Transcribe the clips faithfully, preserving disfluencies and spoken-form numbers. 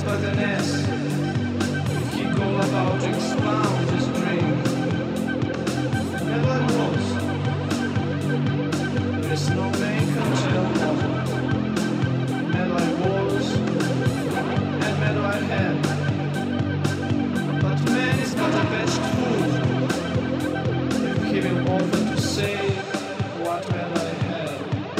but an S. He go about to expound his dream. Never I was. There is no man can tell what. Never I was, and never I had. But man is but a vegetable. If he will offer to say what will I have.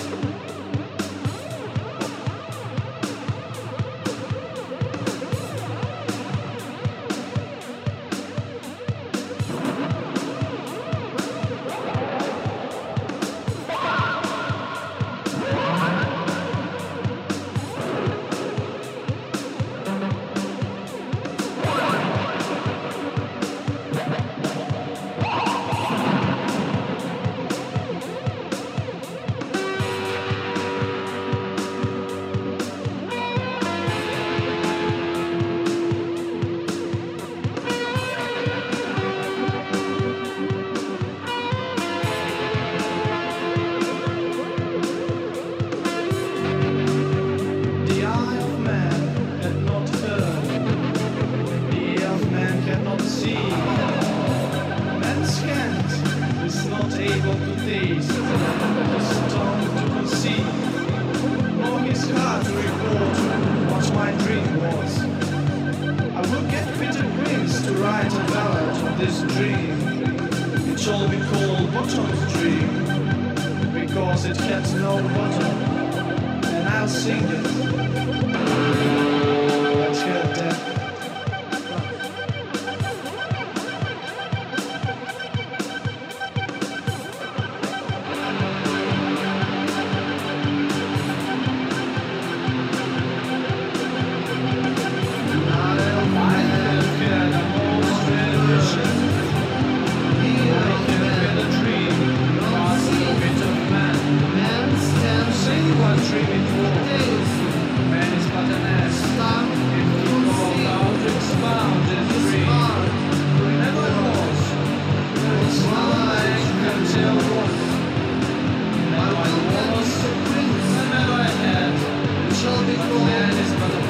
Able to taste, his tongue to conceive, nor his heart to record what my dream was. I will get Peter Grins to write a ballad of this dream. It shall be called Bottom's Dream, because it had no bottom, and I'll sing it. Let's hear that.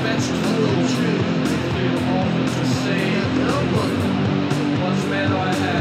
What's better I have?